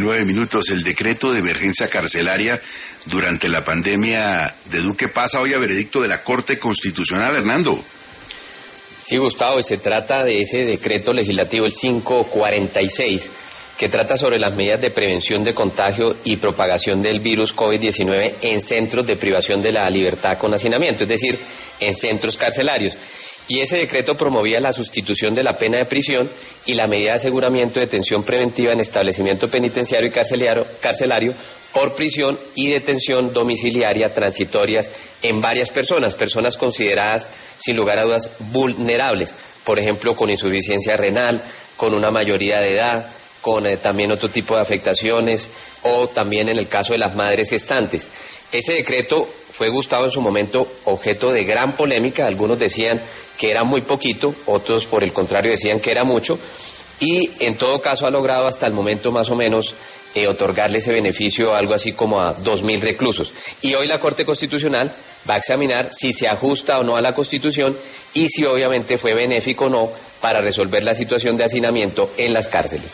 9 minutos. El decreto de emergencia carcelaria durante la pandemia de Duque pasa hoy a veredicto de la Corte Constitucional, Hernando. Sí, Gustavo, y se trata de ese decreto legislativo, el 546, que trata sobre las medidas de prevención de contagio y propagación del virus COVID-19 en centros de privación de la libertad con hacinamiento, es decir, en centros carcelarios. Y ese decreto promovía la sustitución de la pena de prisión y la medida de aseguramiento de detención preventiva en establecimiento penitenciario y carcelario por prisión y detención domiciliaria transitorias en varias personas consideradas, sin lugar a dudas, vulnerables, por ejemplo, con insuficiencia renal, con una mayoría de edad, con también otro tipo de afectaciones, o también en el caso de las madres gestantes. Ese decreto fue, Gustavo, en su momento objeto de gran polémica. Algunos decían que era muy poquito, otros por el contrario decían que era mucho, y en todo caso ha logrado hasta el momento más o menos otorgarle ese beneficio algo así como a 2.000 reclusos. Y hoy la Corte Constitucional va a examinar si se ajusta o no a la Constitución y si obviamente fue benéfico o no para resolver la situación de hacinamiento en las cárceles.